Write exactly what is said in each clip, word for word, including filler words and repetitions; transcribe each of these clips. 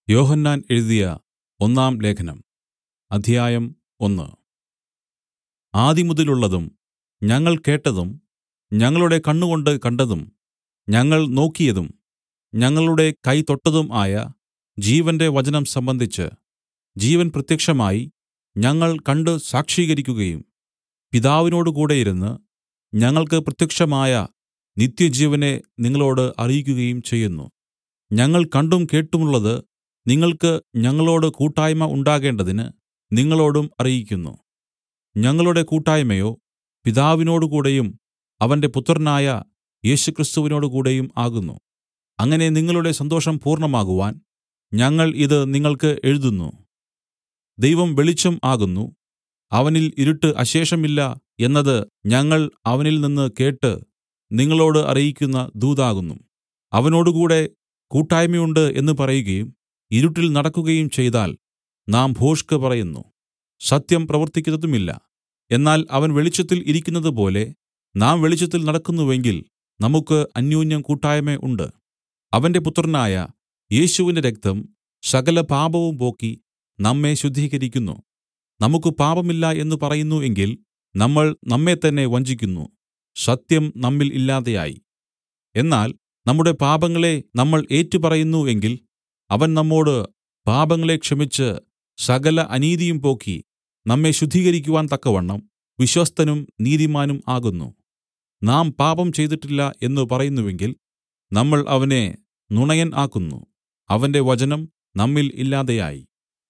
യോഹന്നാൻ എഴുതിയ ഒന്നാം ലേഖനം അധ്യായം ഒന്ന്. ആദിമുതലുള്ളതും ഞങ്ങൾ കേട്ടതും ഞങ്ങളുടെ കണ്ണുകൊണ്ട് കണ്ടതും ഞങ്ങൾ നോക്കിയതും ഞങ്ങളുടെ കൈ തൊട്ടതും ആയ ജീവന്റെ വചനം സംബന്ധിച്ച് ജീവൻ പ്രത്യക്ഷമായി ഞങ്ങൾ കണ്ട് സാക്ഷീകരിക്കുകയും പിതാവിനോടുകൂടെ ഇരുന്ന് ഞങ്ങൾക്ക് പ്രത്യക്ഷമായ നിത്യജീവനെ നിങ്ങളോട് അറിയിക്കുകയും ചെയ്യുന്നു. ഞങ്ങൾ കണ്ടും കേട്ടുമുള്ളത് നിങ്ങൾക്ക് ഞങ്ങളോട് കൂട്ടായ്മ ഉണ്ടാകേണ്ടതിന് നിങ്ങളോടും അറിയിക്കുന്നു. ഞങ്ങളുടെ കൂട്ടായ്മയോ പിതാവിനോടുകൂടെയും അവന്റെ പുത്രനായ യേശുക്രിസ്തുവിനോടുകൂടെയും ആകുന്നു. അങ്ങനെ നിങ്ങളുടെ സന്തോഷം പൂർണ്ണമാകുവാൻ ഞങ്ങൾ ഇത് നിങ്ങൾക്ക് എഴുതുന്നു. ദൈവം വെളിച്ചം ആകുന്നു, അവനിൽ ഇരുട്ട് അശേഷമില്ല എന്നത് ഞങ്ങൾ അവനിൽ നിന്ന് കേട്ട് നിങ്ങളോട് അറിയിക്കുന്ന ദൂതാകുന്നു. അവനോടുകൂടെ കൂട്ടായ്മയുണ്ട് എന്ന് പറയുകയും ഇരുട്ടിൽ നടക്കുകയും ചെയ്താൽ നാം ഭോഷ്ക് പറയുന്നു, സത്യം പ്രവർത്തിക്കുന്നതുമില്ല. എന്നാൽ അവൻ വെളിച്ചത്തിൽ ഇരിക്കുന്നതുപോലെ നാം വെളിച്ചത്തിൽ നടക്കുന്നുവെങ്കിൽ നമുക്ക് അന്യോന്യം കൂട്ടായ്മ ഉണ്ട്. അവന്റെ പുത്രനായ യേശുവിന്റെ രക്തം സകല പാപവും പോക്കി നമ്മെ ശുദ്ധീകരിക്കുന്നു. നമുക്ക് പാപമില്ല എന്ന് പറയുന്നു എങ്കിൽ നമ്മൾ നമ്മെത്തന്നെ വഞ്ചിക്കുന്നു, സത്യം നമ്മിൽ ഇല്ലാതെയായി. എന്നാൽ നമ്മുടെ പാപങ്ങളെ നമ്മൾ ഏറ്റുപറയുന്നു എങ്കിൽ അവൻ നമ്മോട് പാപങ്ങളെ ക്ഷമിച്ച് സകല അനീതിയും പോക്കി നമ്മെ ശുദ്ധീകരിക്കുവാൻ തക്കവണ്ണം വിശ്വസ്തനും നീതിമാനും ആകുന്നു. നാം പാപം ചെയ്തിട്ടില്ല എന്ന് പറയുന്നുവെങ്കിൽ നമ്മൾ അവനെ നുണയൻ ആക്കുന്നു, അവന്റെ വചനം നമ്മിൽ ഇല്ലാതെയായി.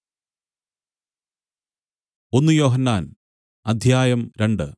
ഒന്ന് യോഹന്നാൻ അധ്യായം രണ്ട്.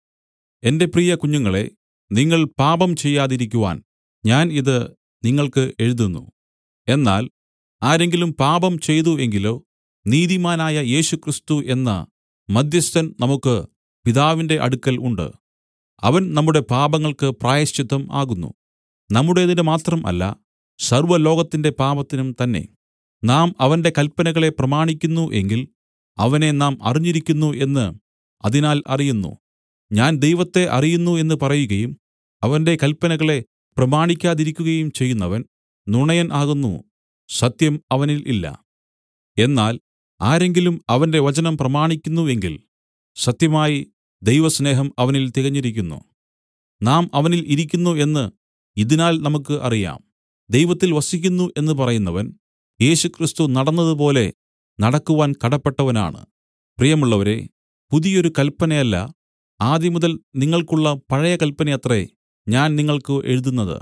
എന്റെ പ്രിയ കുഞ്ഞുങ്ങളെ, നിങ്ങൾ പാപം ചെയ്യാതിരിക്കുവാൻ ഞാൻ ഇത് നിങ്ങൾക്ക് എഴുതുന്നു. എന്നാൽ ആരെങ്കിലും പാപം ചെയ്തു എങ്കിലോ നീതിമാനായ യേശുക്രിസ്തു എന്ന മദ്ധ്യസ്ഥൻ നമുക്ക് പിതാവിന്റെ അടുക്കൽ ഉണ്ട്. അവൻ നമ്മുടെ പാപങ്ങൾക്ക് പ്രായശ്ചിത്തം ആകുന്നു, നമ്മുടേതിന് മാത്രം അല്ല, സർവ്വലോകത്തിന്റെ പാപത്തിനും തന്നെ. നാം അവന്റെ കല്പനകളെ പ്രമാണിക്കുന്നു എങ്കിൽ അവനെ നാം അറിഞ്ഞിരിക്കുന്നു എന്ന് അതിനാൽ അറിയുന്നു. ഞാൻ ദൈവത്തെ അറിയുന്നു എന്ന് പറയുകയും അവന്റെ കല്പനകളെ പ്രമാണിക്കാതിരിക്കുകയും ചെയ്യുന്നവൻ നുണയൻ ആകുന്നു, സത്യം അവനിൽ ഇല്ല. എന്നാൽ ആരെങ്കിലും അവന്റെ വചനം പ്രമാണിക്കുന്നു എങ്കിൽ സത്യമായി ദൈവസ്നേഹം അവനിൽ തികഞ്ഞിരിക്കുന്നു. നാം അവനിൽ ഇരിക്കുന്നു എന്ന് ഇതിനാൽ നമുക്ക് അറിയാം. ദൈവത്തിൽ വസിക്കുന്നു എന്ന് പറയുന്നവൻ യേശുക്രിസ്തു നടന്നതുപോലെ നടക്കുവാൻ കടപ്പെട്ടവനാണ്. പ്രിയമുള്ളവരേ, പുതിയൊരു കല്പനയല്ല, ആദിമുതൽ നിങ്ങൾക്കുള്ള പഴയ കല്പനയത്രേ ഞാൻ നിങ്ങൾക്ക് എഴുതുന്നത്.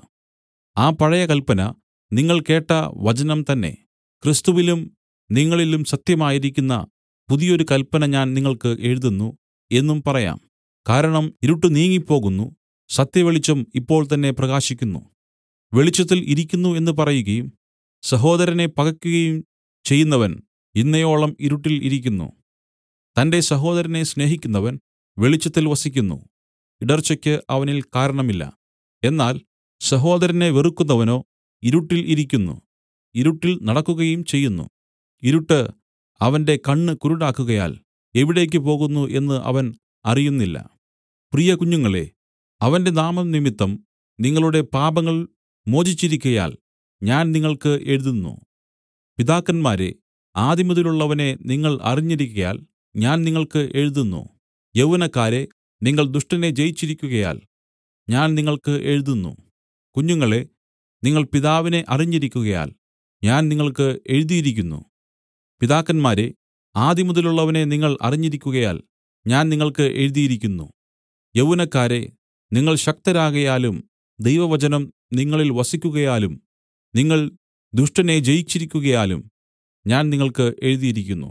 ആ പഴയ കല്പന നിങ്ങൾ കേട്ട വചനം തന്നെ. ക്രിസ്തുവിലും നിങ്ങളിലും സത്യമായിരിക്കുന്ന പുതിയൊരു കല്പന ഞാൻ നിങ്ങൾക്ക് എഴുതുന്നു എന്നും പറയാം. കാരണം ഇരുട്ട് നീങ്ങിപ്പോകുന്നു, സത്യവെളിച്ചം ഇപ്പോൾ തന്നെ പ്രകാശിക്കുന്നു. വെളിച്ചത്തിൽ ഇരിക്കുന്നു എന്ന് പറയുകയും സഹോദരനെ പകയ്ക്കുകയും ചെയ്യുന്നവൻ ഇന്നയോളം ഇരുട്ടിൽ ഇരിക്കുന്നു. തന്റെ സഹോദരനെ സ്നേഹിക്കുന്നവൻ വെളിച്ചത്തിൽ വസിക്കുന്നു, ഇടർച്ചയ്ക്ക് അവനിൽ കാരണമില്ല. എന്നാൽ സഹോദരനെ വെറുക്കുന്നവനോ ഇരുട്ടിൽ ഇരിക്കുന്നു, ഇരുട്ടിൽ നടക്കുകയും ചെയ്യുന്നു. ഇരുട്ട് അവന്റെ കണ്ണ് കുരുടാക്കുകയാൽ എവിടേക്ക് പോകുന്നു എന്ന് അവൻ അറിയുന്നില്ല. പ്രിയ കുഞ്ഞുങ്ങളെ, അവന്റെ നാമം നിമിത്തം നിങ്ങളുടെ പാപങ്ങൾ മോചിച്ചിരിക്കയാൽ ഞാൻ നിങ്ങൾക്ക് എഴുതുന്നു. പിതാക്കന്മാരെ, ആദിമുതലുള്ളവനെ നിങ്ങൾ അറിഞ്ഞിരിക്കയാൽ ഞാൻ നിങ്ങൾക്ക് എഴുതുന്നു. യൗവനക്കാരെ, നിങ്ങൾ ദുഷ്ടനെ ജയിച്ചിരിക്കുകയാൽ ഞാൻ നിങ്ങൾക്ക് എഴുതുന്നു. കുഞ്ഞുങ്ങളെ, നിങ്ങൾ പിതാവിനെ അറിഞ്ഞിരിക്കുകയാൽ ഞാൻ നിങ്ങൾക്ക് എഴുതിയിരിക്കുന്നു. പിതാക്കന്മാരെ, ആദിമുതലുള്ളവനെ നിങ്ങൾ അറിഞ്ഞിരിക്കുകയാൽ ഞാൻ നിങ്ങൾക്ക് എഴുതിയിരിക്കുന്നു. യൗവനക്കാരെ, നിങ്ങൾ ശക്തരാകയാലും ദൈവവചനം നിങ്ങളിൽ വസിക്കുകയാലും നിങ്ങൾ ദുഷ്ടനെ ജയിച്ചിരിക്കുകയാലും ഞാൻ നിങ്ങൾക്ക് എഴുതിയിരിക്കുന്നു.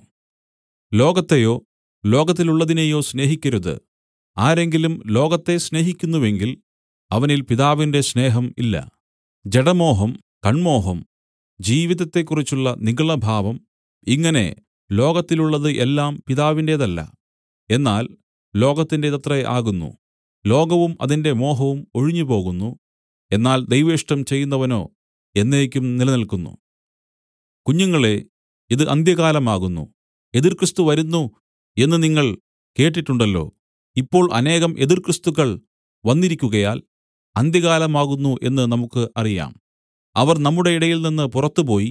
ലോകത്തെയോ ലോകത്തിലുള്ളതിനെയോ സ്നേഹിക്കരുത്. ആരെങ്കിലും ലോകത്തെ സ്നേഹിക്കുന്നുവെങ്കിൽ അവനിൽ പിതാവിന്റെ സ്നേഹം ഇല്ല. ജഡമോഹം, കൺമോഹം, ജീവിതത്തെക്കുറിച്ചുള്ള നിഗളഭാവം, ഇങ്ങനെ ലോകത്തിലുള്ളത് എല്ലാം പിതാവിന്റേതല്ല, എന്നാൽ ലോകത്തിന്റേതത്രേ ആകുന്നു. ലോകവും അതിന്റെ മോഹവും ഒഴിഞ്ഞുപോകുന്നു, എന്നാൽ ദൈവേഷ്ടം ചെയ്യുന്നവനോ എന്നേക്കും നിലനിൽക്കുന്നു. കുഞ്ഞുങ്ങളെ, ഇത് അന്ത്യകാലമാകുന്നു. എതിർക്രിസ്തു വരുന്നു എന്ന് നിങ്ങൾ കേട്ടിട്ടുണ്ടല്ലോ. ഇപ്പോൾ അനേകം എതിർക്രിസ്തുക്കൾ വന്നിരിക്കുകയാൽ അന്ത്യകാലമാകുന്നു എന്ന് നമുക്ക് അറിയാം. അവർ നമ്മുടെ ഇടയിൽ നിന്ന് പുറത്തുപോയി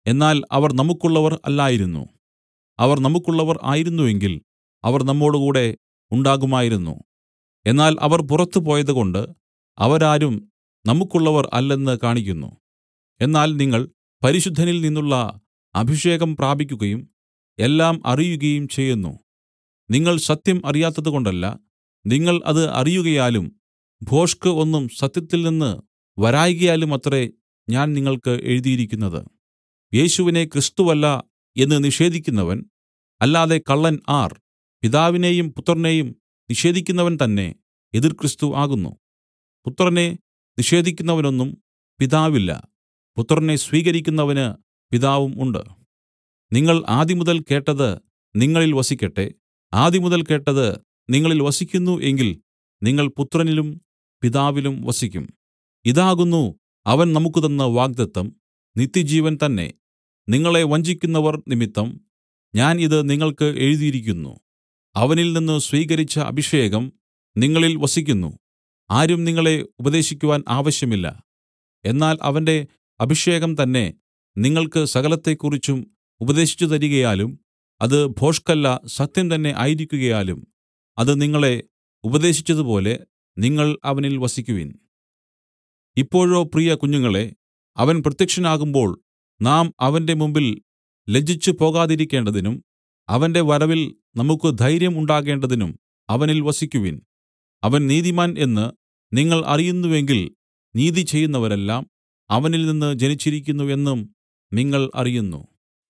എന്നാൽ അവർ നമുക്കുള്ളവർ അല്ലായിരുന്നു. അവർ നമുക്കുള്ളവർ ആയിരുന്നു എങ്കിൽ അവർ നമ്മോടുകൂടെ ഉണ്ടാകുമായിരുന്നു. എന്നാൽ അവർ പുറത്തു പോയതുകൊണ്ട് അവരാരും നമുക്കുള്ളവർ അല്ലെന്ന് കാണിക്കുന്നു. എന്നാൽ നിങ്ങൾ പരിശുദ്ധനിൽ നിന്നുള്ള അഭിഷേകം പ്രാപിക്കുകയും എല്ലാം അറിയുകയും ചെയ്യുന്നു. നിങ്ങൾ സത്യം അറിയാത്തതുകൊണ്ടല്ല, നിങ്ങൾ അത് അറിയുകയാലും ഭോഷ്ക് ഒന്നും സത്യത്തിൽ നിന്ന് വരായ്കയാലുമത്രേ ഞാൻ നിങ്ങൾക്ക് എഴുതിയിരിക്കുന്നത്. യേശുവിനെ ക്രിസ്തുവല്ല എന്ന് നിഷേധിക്കുന്നവൻ അല്ലാതെ കള്ളൻ ആർ? പിതാവിനെയും പുത്രനെയും നിഷേധിക്കുന്നവൻ തന്നെ എതിർ ക്രിസ്തു ആകുന്നു. പുത്രനെ നിഷേധിക്കുന്നവനൊന്നും പിതാവില്ല. പുത്രനെ സ്വീകരിക്കുന്നവന് പിതാവും ഉണ്ട്. നിങ്ങൾ ആദിമുതൽ കേട്ടത് നിങ്ങളിൽ വസിക്കട്ടെ. ആദിമുതൽ കേട്ടത് നിങ്ങളിൽ വസിക്കുന്നു എങ്കിൽ നിങ്ങൾ പുത്രനിലും പിതാവിലും വസിക്കും. ഇതാകുന്നു അവൻ നമുക്ക് തന്ന വാഗ്ദത്തം, നിത്യജീവൻ തന്നെ. നിങ്ങളെ വഞ്ചിക്കുന്നവർ നിമിത്തം ഞാൻ ഇത് നിങ്ങൾക്ക് എഴുതിയിരിക്കുന്നു. അവനിൽ നിന്ന് സ്വീകരിച്ച അഭിഷേകം നിങ്ങളിൽ വസിക്കുന്നു. ആരും നിങ്ങളെ ഉപദേശിക്കുവാൻ ആവശ്യമില്ല. എന്നാൽ അവന്റെ അഭിഷേകം തന്നെ നിങ്ങൾക്ക് സകലത്തെക്കുറിച്ചും ഉപദേശിച്ചു തരികയാലും അത് ഭോഷ്കല്ല, സത്യം തന്നെ ആയിരിക്കുകയാലും അത് നിങ്ങളെ ഉപദേശിച്ചതുപോലെ നിങ്ങൾ അവനിൽ വസിക്കുവിൻ. ഇപ്പോഴോ പ്രിയ കുഞ്ഞുങ്ങളെ, അവൻ പ്രത്യക്ഷനാകുമ്പോൾ നാം അവന്റെ മുമ്പിൽ ലജ്ജിച്ചു പോകാതിരിക്കേണ്ടതിനും അവന്റെ വരവിൽ നമുക്ക് ധൈര്യം ഉണ്ടാകേണ്ടതിനും അവനിൽ വസിക്കുവിൻ. അവൻ നീതിമാൻ എന്ന് നിങ്ങൾ അറിയുന്നുവെങ്കിൽ നീതി ചെയ്യുന്നവരെല്ലാം അവനിൽ നിന്ന് ജനിച്ചിരിക്കുന്നു എന്നും നിങ്ങൾ അറിയുന്നു.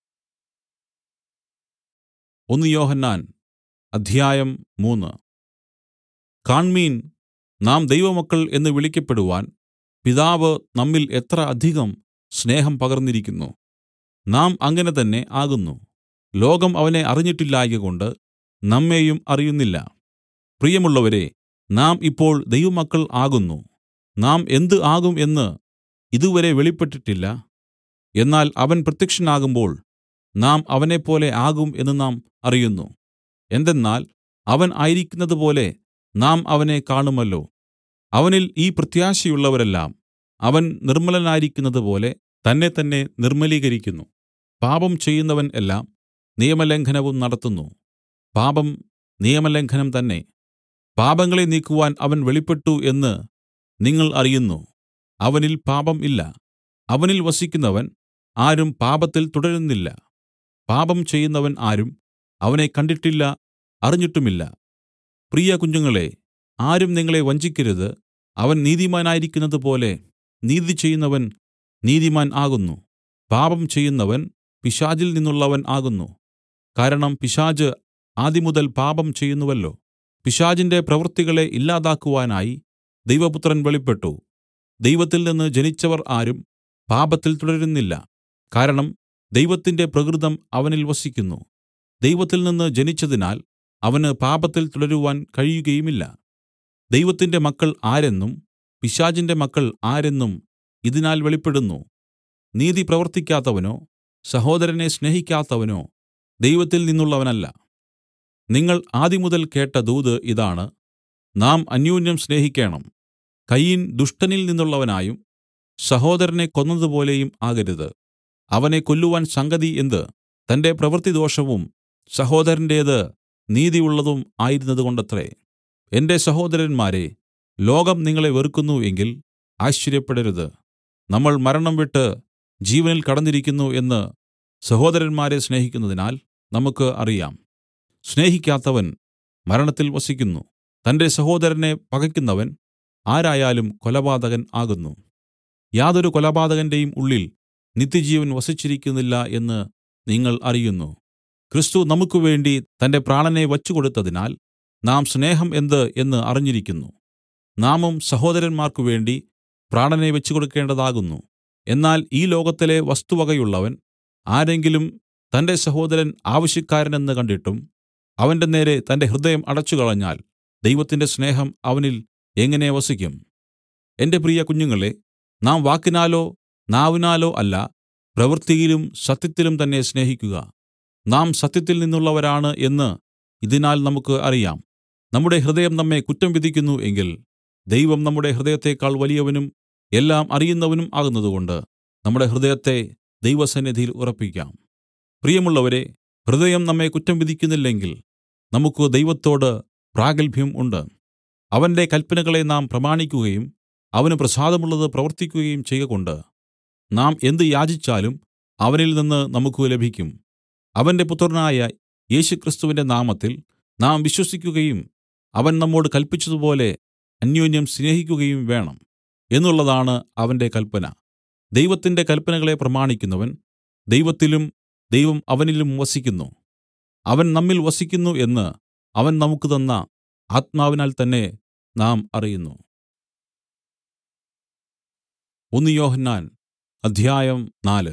ഒന്ന് യോഹന്നാൻ അധ്യായം മൂന്ന്. കാൺമീൻ, നാം ദൈവമക്കൾ എന്ന് വിളിക്കപ്പെടുവാൻ പിതാവ് നമ്മിൽ എത്ര അധികം സ്നേഹം പകർന്നിരിക്കുന്നു. നാം അങ്ങനെ തന്നെ ആകുന്നു. ലോകം അവനെ അറിഞ്ഞിട്ടില്ലായ്കകൊണ്ട് നമ്മെയും അറിയുന്നില്ല. പ്രിയമുള്ളവരേ, നാം ഇപ്പോൾ ദൈവമക്കൾ ആകുന്നു. നാം എന്ത് ആകും എന്ന് ഇതുവരെ വെളിപ്പെട്ടിട്ടില്ല. എന്നാൽ അവൻ പ്രത്യക്ഷനാകുമ്പോൾ നാം അവനെപ്പോലെ ആകും എന്ന് നാം അറിയുന്നു. എന്തെന്നാൽ അവൻ ആയിരിക്കുന്നതുപോലെ നാം അവനെ കാണുമല്ലോ. അവനിൽ ഈ പ്രത്യാശയുള്ളവരെല്ലാം അവൻ നിർമ്മലനായിരിക്കുന്നതുപോലെ തന്നെത്തന്നെ നിർമ്മലീകരിക്കുന്നു. പാപം ചെയ്യുന്നവൻ എല്ലാം നിയമലംഘനവും നടത്തുന്നു. പാപം നിയമലംഘനം തന്നെ. പാപങ്ങളെ നീക്കുവാൻ അവൻ വെളിപ്പെട്ടു എന്ന് നിങ്ങൾ അറിയുന്നു. അവനിൽ പാപം ഇല്ല. അവനിൽ വസിക്കുന്നവൻ ആരും പാപത്തിൽ തുടരുന്നില്ല. പാപം ചെയ്യുന്നവൻ ആരും അവനെ കണ്ടിട്ടില്ല, അറിഞ്ഞിട്ടുമില്ല. പ്രിയ കുഞ്ഞുങ്ങളെ, ആരും നിങ്ങളെ വഞ്ചിക്കരുത്. അവൻ നീതിമാനായിരിക്കുന്നതുപോലെ നീതി ചെയ്യുന്നവൻ നീതിമാൻ ആകുന്നു. പാപം ചെയ്യുന്നവൻ പിശാചിൽ നിന്നുള്ളവൻ ആകുന്നു. കാരണം പിശാച് ആദിമുതൽ പാപം ചെയ്യുന്നുവല്ലോ. പിശാചിന്റെ പ്രവൃത്തികളെ ഇല്ലാതാക്കുവാനായി ദൈവപുത്രൻ വെളിപ്പെട്ടു. ദൈവത്തിൽ നിന്ന് ജനിച്ചവർ ആരും പാപത്തിൽ തുടരുന്നില്ല. കാരണം ദൈവത്തിന്റെ പ്രകൃതം അവനിൽ വസിക്കുന്നു. ദൈവത്തിൽ നിന്ന് ജനിച്ചതിനാൽ അവന് പാപത്തിൽ തുടരുവാൻ കഴിയുകയുമില്ല. ദൈവത്തിന്റെ മക്കൾ ആരെന്നും പിശാചിന്റെ മക്കൾ ആരെന്നും ഇതിനാൽ വെളിപ്പെടുന്നു. നീതി പ്രവർത്തിക്കാത്തവനോ സഹോദരനെ സ്നേഹിക്കാത്തവനോ ദൈവത്തിൽ നിന്നുള്ളവനല്ല. നിങ്ങൾ ആദിമുതൽ കേട്ട ദൂത് ഇതാണ്: നാം അന്യോന്യം സ്നേഹിക്കേണം. കയീൻ ദുഷ്ടനിൽ നിന്നുള്ളവനായും സഹോദരനെ കൊന്നതുപോലെയും ആകരുത്. അവനെ കൊല്ലുവാൻ സംഗതി എന്ത്? തന്റെ പ്രവൃത്തിദോഷവും സഹോദരന്റേത് നീതിയുള്ളതും ആയിരുന്നതുകൊണ്ടത്രേ. എന്റെ സഹോദരന്മാരേ, ലോകം നിങ്ങളെ വെറുക്കുന്നു എങ്കിൽ ആശ്ചര്യപ്പെടരുത്. നമ്മൾ മരണം വിട്ട് ജീവനിൽ കടന്നിരിക്കുന്നു എന്ന് സഹോദരന്മാരെ സ്നേഹിക്കുന്നതിനാൽ നമുക്ക് അറിയാം. സ്നേഹിക്കാത്തവൻ മരണത്തിൽ വസിക്കുന്നു. തന്റെ സഹോദരനെ പകയ്ക്കുന്നവൻ ആരായാലും കൊലപാതകൻ ആകുന്നു. യാതൊരു കൊലപാതകന്റെയും ഉള്ളിൽ നിത്യജീവൻ വസിച്ചിരിക്കുന്നില്ല എന്ന് നിങ്ങൾ അറിയുന്നു. ക്രിസ്തു നമുക്ക് വേണ്ടി തന്റെ പ്രാണനെ വച്ചുകൊടുത്തതിനാൽ നാം സ്നേഹം എന്ത് എന്ന് അറിഞ്ഞിരിക്കുന്നു. നാമും സഹോദരന്മാർക്കു വേണ്ടി പ്രാണനെ വെച്ചുകൊടുക്കേണ്ടതാകുന്നു. എന്നാൽ ഈ ലോകത്തിലെ വസ്തുവകയുള്ളവൻ ആരെങ്കിലും തന്റെ സഹോദരൻ ആവശ്യക്കാരനെന്ന് കണ്ടിട്ടും അവന്റെ നേരെ തന്റെ ഹൃദയം അടച്ചുകളഞ്ഞാൽ ദൈവത്തിന്റെ സ്നേഹം അവനിൽ എങ്ങനെ വസിക്കും? എന്റെ പ്രിയ കുഞ്ഞുങ്ങളെ, നാം വാക്കിനാലോ നാവിനാലോ അല്ല, പ്രവൃത്തിയിലും സത്യത്തിലും തന്നെ സ്നേഹിക്കുക. നാം സത്യത്തിൽ നിന്നുള്ളവരാണ് എന്ന് ഇതിനാൽ നമുക്ക് അറിയാം. നമ്മുടെ ഹൃദയം നമ്മെ കുറ്റം വിധിക്കുന്നു എങ്കിൽ ദൈവം നമ്മുടെ ഹൃദയത്തേക്കാൾ വലിയവനും എല്ലാം അറിയുന്നവനും ആകുന്നതുകൊണ്ട് നമ്മുടെ ഹൃദയത്തെ ദൈവസന്നിധിയിൽ ഉറപ്പിക്കാം. പ്രിയമുള്ളവരേ, ഹൃദയം നമ്മെ കുറ്റം വിധിക്കുന്നില്ലെങ്കിൽ നമുക്ക് ദൈവത്തോട് പ്രാഗത്ഭ്യം ഉണ്ട്. അവന്റെ കല്പനകളെ നാം പ്രമാണിക്കുകയും അവന് പ്രസാദമുള്ളത് പ്രവർത്തിക്കുകയും ചെയ്കകൊണ്ട് നാം എന്ത് യാചിച്ചാലും അവനിൽ നിന്ന് നമുക്ക് ലഭിക്കും. അവന്റെ പുത്രനായ യേശുക്രിസ്തുവിന്റെ നാമത്തിൽ നാം വിശ്വസിക്കുകയും അവൻ നമ്മോട് കല്പിച്ചതുപോലെ അന്യോന്യം സ്നേഹിക്കുകയും വേണം എന്നുള്ളതാണ് അവന്റെ കല്പന. ദൈവത്തിന്റെ കല്പനകളെ പ്രമാണിക്കുന്നവൻ ദൈവത്തിലും ദൈവം അവനിലും വസിക്കുന്നു. അവൻ നമ്മിൽ വസിക്കുന്നു എന്ന് അവൻ നമുക്ക് തന്ന ആത്മാവിനാൽ തന്നെ നാം അറിയുന്നു. ഒന്ന് യോഹന്നാൻ അധ്യായം നാല്.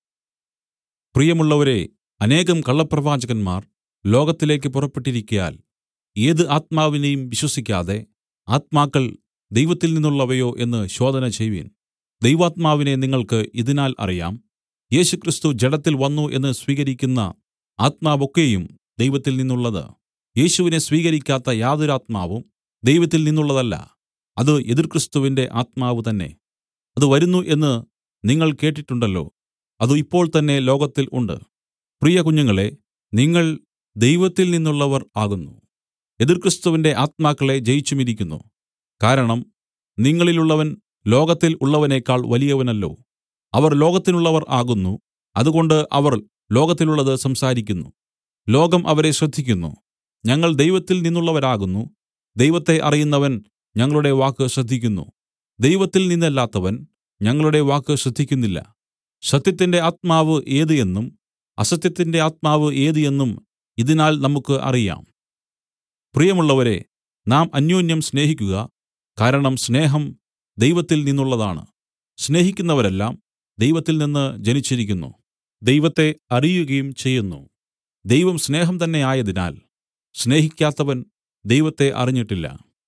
പ്രിയമുള്ളവരേ, അനേകം കള്ളപ്രവാചകന്മാർ ലോകത്തിലേക്ക് പുറപ്പെട്ടിരിക്കയാൽ ഏത് ആത്മാവിനെയും വിശ്വസിക്കാതെ ആത്മാക്കൾ ദൈവത്തിൽ നിന്നുള്ളവയോ എന്ന് ശോധന ചെയ്‌വിൻ. ദൈവാത്മാവിനെ നിങ്ങൾക്ക് ഇതിനാൽ അറിയാം: യേശുക്രിസ്തു ജഡത്തിൽ വന്നു എന്ന് സ്വീകരിക്കുന്ന ആത്മാവൊക്കെയും ദൈവത്തിൽ നിന്നുള്ളത്. യേശുവിനെ സ്വീകരിക്കാത്ത യാതൊരാത്മാവും ദൈവത്തിൽ നിന്നുള്ളതല്ല. അത് എതിർ ക്രിസ്തുവിന്റെ ആത്മാവ് തന്നെ. അത് വരുന്നു എന്ന് നിങ്ങൾ കേട്ടിട്ടുണ്ടല്ലോ. അത് ഇപ്പോൾ തന്നെ ലോകത്തിൽ ഉണ്ട്. പ്രിയ കുഞ്ഞുങ്ങളെ, നിങ്ങൾ ദൈവത്തിൽ നിന്നുള്ളവർ ആകുന്നു, എതിർ ക്രിസ്തുവിന്റെ ആത്മാക്കളെ ജയിച്ചുമിരിക്കുന്നു. കാരണം നിങ്ങളിലുള്ളവൻ ലോകത്തിൽ ഉള്ളവനേക്കാൾ വലിയവനല്ലോ. അവർ ലോകത്തിനുള്ളവർ ആകുന്നു, അതുകൊണ്ട് അവർ ലോകത്തിലുള്ളത് സംസാരിക്കുന്നു. ലോകം അവരെ ശ്രദ്ധിക്കുന്നു. ഞങ്ങൾ ദൈവത്തിൽ നിന്നുള്ളവരാകുന്നു. ദൈവത്തെ അറിയുന്നവൻ ഞങ്ങളുടെ വാക്ക് ശ്രദ്ധിക്കുന്നു. ദൈവത്തിൽ നിന്നല്ലാത്തവൻ ഞങ്ങളുടെ വാക്ക് ശ്രദ്ധിക്കുന്നില്ല. സത്യത്തിന്റെ ആത്മാവ് ഏത് എന്നും അസത്യത്തിന്റെ ആത്മാവ് ഏത് എന്നും ഇതിനാൽ നമുക്ക് അറിയാം. പ്രിയമുള്ളവരേ, നാം അന്യോന്യം സ്നേഹിക്കുക. കാരണം സ്നേഹം ദൈവത്തിൽ നിന്നുള്ളതാണ്. സ്നേഹിക്കുന്നവരെല്ലാം ദൈവത്തിൽ നിന്ന് ജനിച്ചിരിക്കുന്നു, ദൈവത്തെ അറിയുകയും ചെയ്യുന്നു. ദൈവം സ്നേഹം തന്നെ ആയതിനാൽ സ്നേഹിക്കാത്തവൻ ദൈവത്തെ അറിഞ്ഞിട്ടില്ല.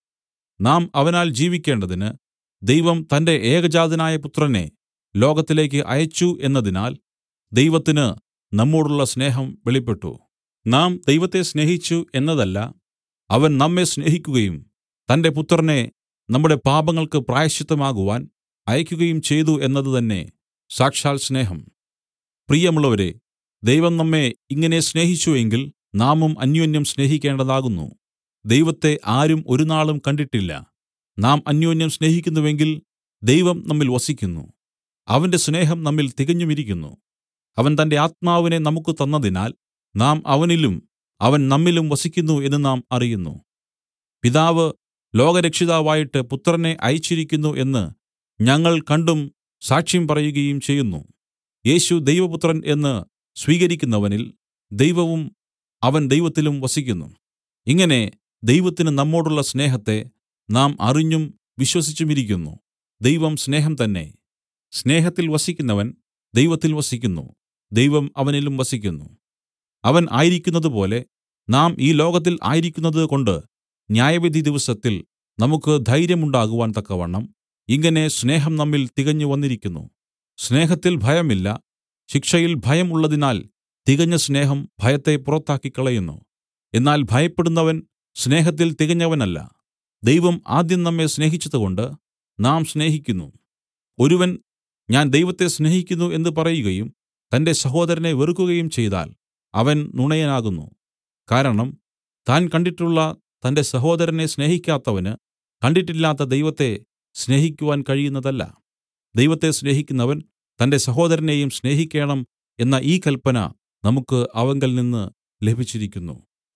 നാം അവനാൽ ജീവിക്കേണ്ടതിന് ദൈവം തന്റെ ഏകജാതനായ പുത്രനെ ലോകത്തിലേക്ക് അയച്ചു എന്നതിനാൽ ദൈവത്തിന് നമ്മോടുള്ള സ്നേഹം വെളിപ്പെട്ടു. നാം ദൈവത്തെ സ്നേഹിച്ചു എന്നതല്ല, അവൻ നമ്മെ സ്നേഹിക്കുകയും തന്റെ പുത്രനെ നമ്മുടെ പാപങ്ങൾക്ക് പ്രായശ്ചിത്തമാകുവാൻ അയക്കുകയും ചെയ്തു എന്നത് തന്നെ സാക്ഷാൽ സ്നേഹം. പ്രിയമുള്ളവരേ, ദൈവം നമ്മെ ഇങ്ങനെ സ്നേഹിച്ചു എങ്കിൽ നാമും അന്യോന്യം സ്നേഹിക്കേണ്ടതാകുന്നു. ദൈവത്തെ ആരും ഒരുനാളും കണ്ടിട്ടില്ല. നാം അന്യോന്യം സ്നേഹിക്കുന്നുവെങ്കിൽ ദൈവം നമ്മിൽ വസിക്കുന്നു, അവന്റെ സ്നേഹം നമ്മിൽ തികഞ്ഞുമിരിക്കുന്നു. അവൻ തന്റെ ആത്മാവിനെ നമുക്ക് തന്നതിനാൽ നാം അവനിലും അവൻ നമ്മിലും വസിക്കുന്നു എന്ന് നാം അറിയുന്നു. പിതാവ് ലോകരക്ഷിതാവായിട്ട് പുത്രനെ അയച്ചിരിക്കുന്നു എന്ന് ഞങ്ങൾ കണ്ടും സാക്ഷ്യം പറയുകയും ചെയ്യുന്നു. യേശു ദൈവപുത്രൻ എന്ന് സ്വീകരിക്കുന്നവനിൽ ദൈവവും അവൻ ദൈവത്തിലും വസിക്കുന്നു. ഇങ്ങനെ ദൈവത്തിന് നമ്മോടുള്ള സ്നേഹത്തെ നാം അറിഞ്ഞും വിശ്വസിച്ചുമിരിക്കുന്നു. ദൈവം സ്നേഹം തന്നെ. സ്നേഹത്തിൽ വസിക്കുന്നവൻ ദൈവത്തിൽ വസിക്കുന്നു, ദൈവം അവനിലും വസിക്കുന്നു. അവൻ ആയിരിക്കുന്നതുപോലെ നാം ഈ ലോകത്തിൽ ആയിരിക്കുന്നത് കൊണ്ട് ന്യായവിധി ദിവസത്തിൽ നമുക്ക് ധൈര്യമുണ്ടാകുവാൻ തക്കവണ്ണം ഇങ്ങനെ സ്നേഹം നമ്മിൽ തികഞ്ഞു വന്നിരിക്കുന്നു. സ്നേഹത്തിൽ ഭയമില്ല, ശിക്ഷയിൽ ഭയം ഉള്ളതിനാൽ തികഞ്ഞ സ്നേഹം ഭയത്തെ പുറത്താക്കിക്കളയുന്നു. എന്നാൽ ഭയപ്പെടുന്നവൻ സ്നേഹത്തിൽ തികഞ്ഞവനല്ല. ദൈവം ആദ്യം നമ്മെ സ്നേഹിച്ചതുകൊണ്ട് നാം സ്നേഹിക്കുന്നു. ഒരുവൻ ഞാൻ ദൈവത്തെ സ്നേഹിക്കുന്നു എന്ന് പറയുകയും തന്റെ സഹോദരനെ വെറുക്കുകയും ചെയ്താൽ അവൻ നുണയനാകുന്നു. കാരണം താൻ കണ്ടിട്ടുള്ള തന്റെ സഹോദരനെ സ്നേഹിക്കാത്തവന് കണ്ടിട്ടില്ലാത്ത ദൈവത്തെ സ്നേഹിക്കുവാൻ കഴിയുന്നതല്ല. ദൈവത്തെ സ്നേഹിക്കുന്നവൻ തന്റെ സഹോദരനെയും സ്നേഹിക്കേണം എന്ന ഈ കല്പന നമുക്ക് അവങ്കൽ നിന്ന് ലഭിച്ചിരിക്കുന്നു.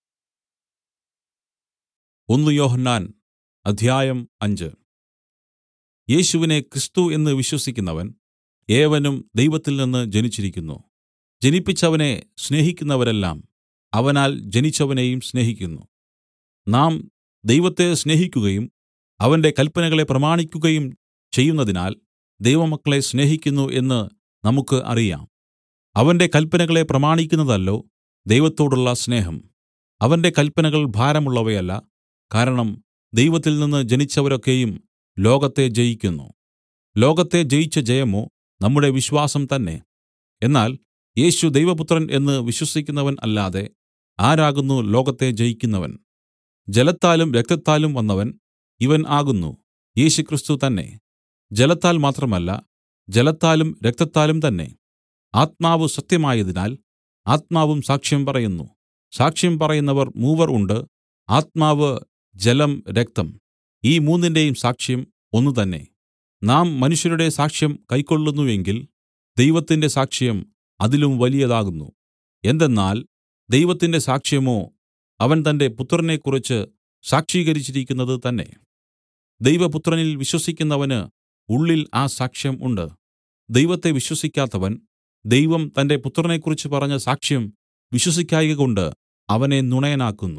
ഒന്ന് യോഹന്നാൻ അധ്യായം അഞ്ച്. യേശുവിനെ ക്രിസ്തു എന്ന് വിശ്വസിക്കുന്നവൻ ഏവനും ദൈവത്തിൽ നിന്ന് ജനിച്ചിരിക്കുന്നു. ജനിപ്പിച്ചവനെ സ്നേഹിക്കുന്നവരെല്ലാം അവനാൽ ജനിച്ചവനെയും സ്നേഹിക്കുന്നു. നാം ദൈവത്തെ സ്നേഹിക്കുകയും അവന്റെ കല്പനകളെ പ്രമാണിക്കുകയും ചെയ്യുന്നതിനാൽ ദൈവമക്കളെ സ്നേഹിക്കുന്നു എന്ന് നമുക്ക് അറിയാം. അവന്റെ കല്പനകളെ പ്രമാണിക്കുന്നതല്ലോ ദൈവത്തോടുള്ള സ്നേഹം. അവന്റെ കല്പനകൾ ഭാരമുള്ളവയല്ല, കാരണം ദൈവത്തിൽ നിന്ന് ജനിച്ചവരൊക്കെയും ലോകത്തെ ജയിക്കുന്നു. ലോകത്തെ ജയിച്ച ജയമോ നമ്മുടെ വിശ്വാസം തന്നെ. എന്നാൽ യേശു ദൈവപുത്രൻ എന്ന് വിശ്വസിക്കുന്നവൻ അല്ലാതെ ആരാകുന്നു ലോകത്തെ ജയിക്കുന്നവൻ? ജലത്താലും രക്തത്താലും വന്നവൻ ഇവൻ ആകുന്നു, യേശുക്രിസ്തു തന്നെ. ജലത്താൽ മാത്രമല്ല, ജലത്താലും രക്തത്താലും തന്നെ. ആത്മാവ് സത്യമായതിനാൽ ആത്മാവും സാക്ഷ്യം പറയുന്നു. സാക്ഷ്യം പറയുന്നവർ മൂവർ ഉണ്ട്: ആത്മാവ്, ജലം, രക്തം. ഈ മൂന്നിന്റെയും സാക്ഷ്യം ഒന്ന് തന്നെ. നാം മനുഷ്യരുടെ സാക്ഷ്യം കൈക്കൊള്ളുന്നു എങ്കിൽ ദൈവത്തിന്റെ സാക്ഷ്യം അതിലും വലിയതാകുന്നു. എന്തെന്നാൽ ദൈവത്തിന്റെ സാക്ഷ്യമോ അവൻ തന്റെ പുത്രനെക്കുറിച്ച് സാക്ഷീകരിച്ചിരിക്കുന്നത് തന്നെ. ദൈവപുത്രനിൽ വിശ്വസിക്കുന്നവന് ഉള്ളിൽ ആ സാക്ഷ്യം ഉണ്ട്. ദൈവത്തെ വിശ്വസിക്കാത്തവൻ ദൈവം തന്റെ പുത്രനെക്കുറിച്ച് പറഞ്ഞ സാക്ഷ്യം വിശ്വസിക്കായ്കകൊണ്ട് അവനെ നുണയനാക്കുന്നു.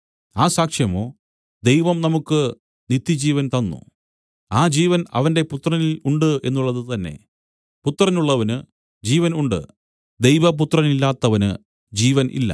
ആ സാക്ഷ്യമോ ദൈവം നമുക്ക് നിത്യജീവൻ തന്നു. ആ ജീവൻ അവന്റെ പുത്രനിൽ ഉണ്ട് എന്നുള്ളത് തന്നെ. പുത്രനുള്ളവന് ജീവൻ ഉണ്ട്, ദൈവപുത്രനില്ലാത്തവന് ജീവൻ ഇല്ല.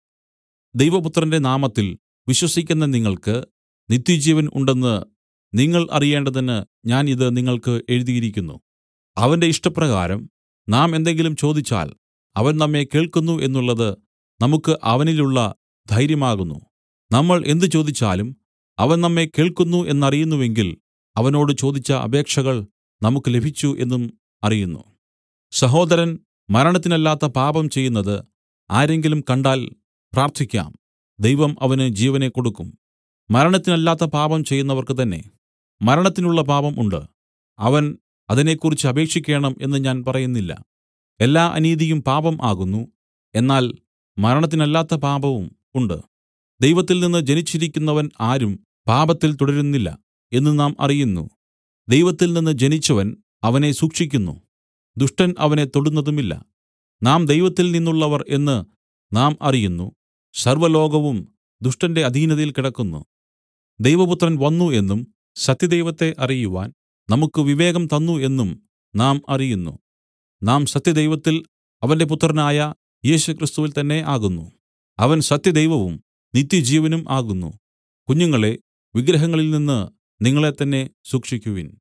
ദൈവപുത്രന്റെ നാമത്തിൽ വിശ്വസിക്കുന്ന നിങ്ങൾക്ക് നിത്യജീവൻ ഉണ്ടെന്ന് നിങ്ങൾ അറിയേണ്ടതിന് ഞാൻ ഇത് നിങ്ങൾക്ക് എഴുതിയിരിക്കുന്നു. അവന്റെ ഇഷ്ടപ്രകാരം നാം എന്തെങ്കിലും ചോദിച്ചാൽ അവൻ നമ്മെ കേൾക്കുന്നു എന്നുള്ളത് നമുക്ക് അവനിലുള്ള ധൈര്യമാകുന്നു. നമ്മൾ എന്ത് ചോദിച്ചാലും അവൻ നമ്മെ കേൾക്കുന്നു എന്നറിയുന്നുവെങ്കിൽ അവനോട് ചോദിച്ച അപേക്ഷകൾ നമുക്ക് ലഭിച്ചു എന്നും അറിയുന്നു. സഹോദരൻ മരണത്തിനല്ലാത്ത പാപം ചെയ്യുന്നത് ആരെങ്കിലും കണ്ടാൽ പ്രാർത്ഥിക്കാം, ദൈവം അവന് ജീവനെ കൊടുക്കും. മരണത്തിനല്ലാത്ത പാപം ചെയ്യുന്നവർക്ക് തന്നെ മരണത്തിനുള്ള പാപം ഉണ്ട്. അവൻ അതിനെക്കുറിച്ച് അപേക്ഷിക്കേണം എന്ന് ഞാൻ പറയുന്നില്ല. എല്ലാ അനീതിയും പാപം ആകുന്നു. എന്നാൽ മരണത്തിനല്ലാത്ത പാപവും ഉണ്ട്. ദൈവത്തിൽ നിന്ന് ജനിച്ചിരിക്കുന്നവൻ ആരും പാപത്തിൽ തുടരുന്നില്ല എന്ന് നാം അറിയുന്നു. ദൈവത്തിൽ നിന്ന് ജനിച്ചവൻ അവനെ സൂക്ഷിക്കുന്നു, ദുഷ്ടൻ അവനെ തൊടുന്നതുമില്ല. നാം ദൈവത്തിൽ നിന്നുള്ളവർ എന്ന് നാം അറിയുന്നു. സർവ്വലോകവും ദുഷ്ടന്റെ അധീനതയിൽ കിടക്കുന്നു. ദൈവപുത്രൻ വന്നു എന്നും സത്യദൈവത്തെ അറിയുവാൻ നമുക്ക് വിവേകം തന്നു എന്നും നാം അറിയുന്നു. നാം സത്യദൈവത്തിൽ അവന്റെ പുത്രനായ യേശുക്രിസ്തുവിൽ തന്നെ ആകുന്നു. അവൻ സത്യദൈവവും നിത്യജീവനും ആകുന്നു. കുഞ്ഞുങ്ങളെ, വിഗ്രഹങ്ങളിൽ നിന്ന് നിങ്ങളെത്തന്നെ സൂക്ഷിക്കുവിൻ.